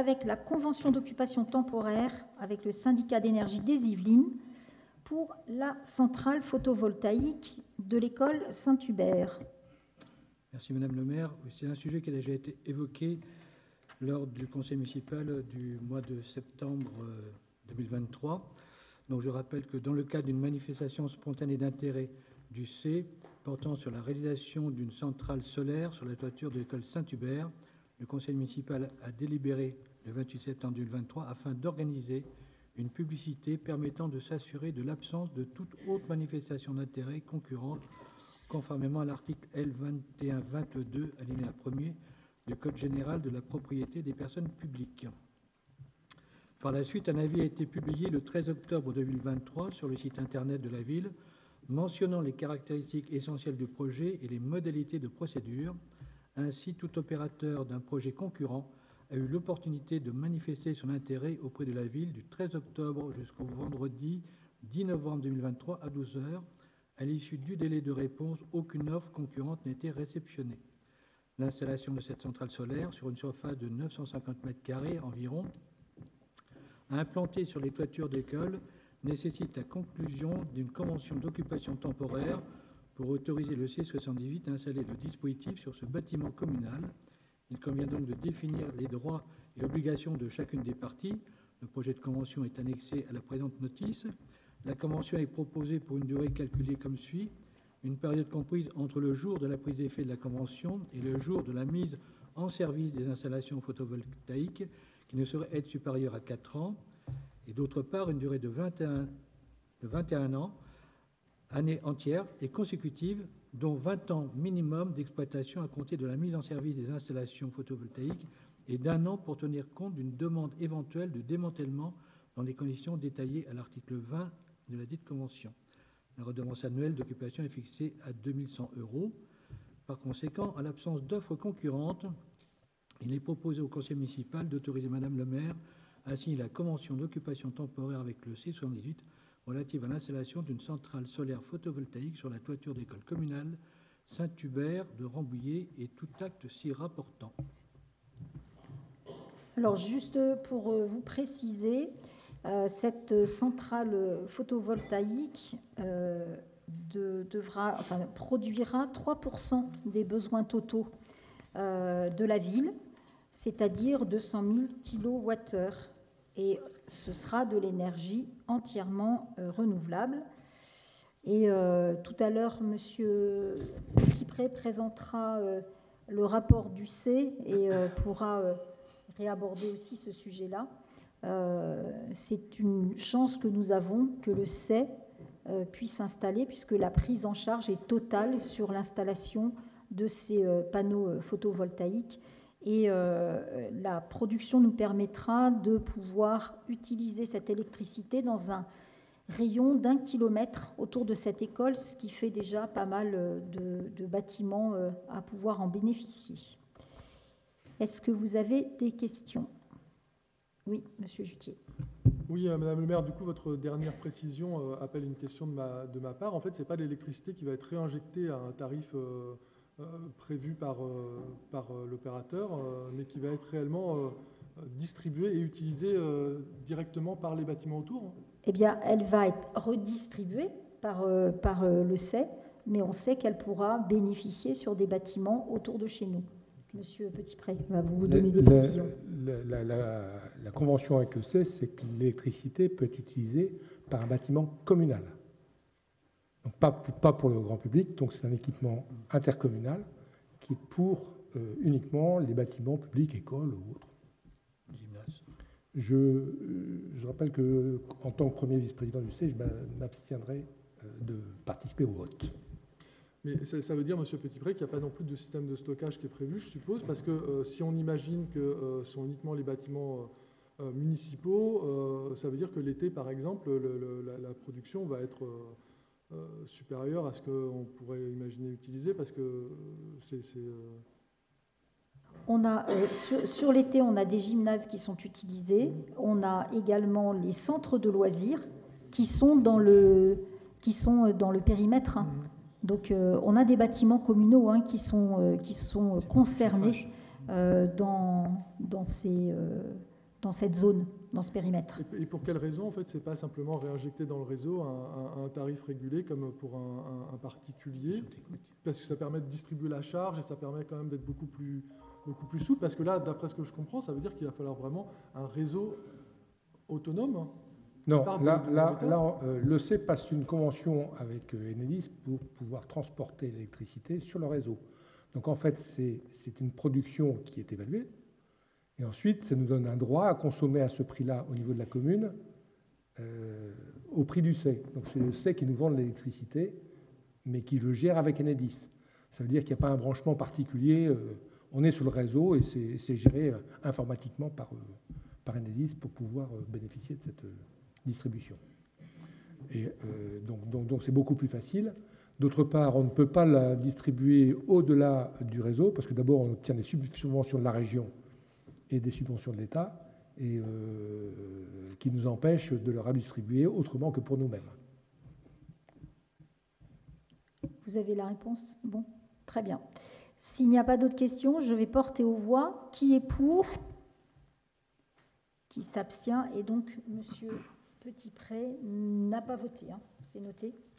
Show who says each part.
Speaker 1: avec la convention d'occupation temporaire avec le syndicat d'énergie des Yvelines pour la centrale photovoltaïque de l'école Saint-Hubert.
Speaker 2: Merci Madame le maire. C'est un sujet qui a déjà été évoqué lors du conseil municipal du mois de septembre 2023. Donc je rappelle que dans le cadre d'une manifestation spontanée d'intérêt du C portant sur la réalisation d'une centrale solaire sur la toiture de l'école Saint-Hubert, le conseil municipal a délibéré le 28 septembre 2023 afin d'organiser une publicité permettant de s'assurer de l'absence de toute autre manifestation d'intérêt concurrente, conformément à l'article L2122, alinéa 1er du Code général de la propriété des personnes publiques. Par la suite, un avis a été publié le 13 octobre 2023 sur le site internet de la ville, mentionnant les caractéristiques essentielles du projet et les modalités de procédure. Ainsi, tout opérateur d'un projet concurrent a eu l'opportunité de manifester son intérêt auprès de la ville du 13 octobre jusqu'au vendredi 10 novembre 2023 à 12 heures. À l'issue du délai de réponse, aucune offre concurrente n'a été réceptionnée. L'installation de cette centrale solaire sur une surface de 950 m² environ, implantée sur les toitures d'école, nécessite la conclusion d'une convention d'occupation temporaire pour autoriser le C78 à installer le dispositif sur ce bâtiment communal. Il convient donc de définir les droits et obligations de chacune des parties. Le projet de convention est annexé à la présente notice. La convention est proposée pour une durée calculée comme suit. Une période comprise entre le jour de la prise d'effet de la convention et le jour de la mise en service des installations photovoltaïques qui ne saurait être supérieure à 4 ans. Et d'autre part, une durée de 21 ans, année entière et consécutive, dont 20 ans minimum d'exploitation à compter de la mise en service des installations photovoltaïques et d'1 an pour tenir compte d'une demande éventuelle de démantèlement dans les conditions détaillées à l'article 20 de la dite convention. La redevance annuelle d'occupation est fixée à 2100 €. Par conséquent, en l'absence d'offres concurrentes, il est proposé au conseil municipal d'autoriser Madame le maire à signer la convention d'occupation temporaire avec le C78 relative à l'installation d'une centrale solaire photovoltaïque sur la toiture d'école communale Saint-Hubert de Rambouillet et tout acte s'y rapportant.
Speaker 1: Alors, juste pour vous préciser, cette centrale photovoltaïque produira 3% des besoins totaux de la ville, c'est-à-dire 200 000 kWh. Et ce sera de l'énergie entièrement renouvelable. Et tout à l'heure, M. Petitpré présentera le rapport du C et pourra réaborder aussi ce sujet-là. C'est une chance que nous avons que le C puisse s'installer, puisque la prise en charge est totale sur l'installation de ces panneaux photovoltaïques. Et la production nous permettra de pouvoir utiliser cette électricité dans un rayon d'1 kilomètre autour de cette école, ce qui fait déjà pas mal de bâtiments à pouvoir en bénéficier. Est-ce que vous avez des questions ? Oui, Monsieur Jutier.
Speaker 3: Oui, Madame le maire, du coup, votre dernière précision appelle une question de ma part. En fait, ce n'est pas l'électricité qui va être réinjectée à un tarif prévu par l'opérateur, mais qui va être réellement distribuée et utilisée directement par les bâtiments autour.
Speaker 1: Eh bien, elle va être redistribuée par le CEI, mais on sait qu'elle pourra bénéficier sur des bâtiments autour de chez nous. Monsieur Petitpré va vous donner des précisions.
Speaker 4: La convention avec le CEI, c'est que l'électricité peut être utilisée par un bâtiment communal. Donc pas pour le grand public, donc c'est un équipement intercommunal qui est pour uniquement les bâtiments publics, écoles ou autres.
Speaker 2: Gymnase.
Speaker 4: Je rappelle qu'en tant que premier vice-président du CEI, je m'abstiendrai de participer au vote.
Speaker 3: Mais ça veut dire, Monsieur Petitpré, qu'il n'y a pas non plus de système de stockage qui est prévu, je suppose, parce que si on imagine que ce sont uniquement les bâtiments municipaux, ça veut dire que l'été, par exemple, la production va être supérieure à ce qu'on pourrait imaginer utiliser, parce que
Speaker 1: On a, sur l'été, on a des gymnases qui sont utilisés. On a également les centres de loisirs qui sont dans le périmètre. Donc, on a des bâtiments communaux qui sont concernés dans ces dans cette zone, dans ce périmètre.
Speaker 3: Et pour quelle raison, en fait, c'est pas simplement réinjecter dans le réseau un tarif régulé comme pour un particulier, parce que ça permet de distribuer la charge et ça permet quand même d'être beaucoup plus souple, parce que là, d'après ce que je comprends, ça veut dire qu'il va falloir vraiment un réseau autonome.
Speaker 4: Non, là, l'EC passe une convention avec Enedis pour pouvoir transporter l'électricité sur le réseau. Donc en fait, c'est une production qui est évaluée. Et ensuite, ça nous donne un droit à consommer à ce prix-là au niveau de la commune, au prix du C. Donc c'est le C qui nous vend de l'électricité, mais qui le gère avec Enedis. Ça veut dire qu'il n'y a pas un branchement particulier. On est sur le réseau et c'est géré informatiquement par Enedis pour pouvoir bénéficier de cette distribution. Et donc c'est beaucoup plus facile. D'autre part, on ne peut pas la distribuer au-delà du réseau, parce que d'abord, on obtient des subventions de la région et des subventions de l'État, et qui nous empêchent de le redistribuer autrement que pour nous-mêmes.
Speaker 1: Vous avez la réponse? Bon, très bien. S'il n'y a pas d'autres questions, je vais porter aux voix. Qui est pour? Qui s'abstient? Et donc, Monsieur Petitpré n'a pas voté, hein, c'est noté.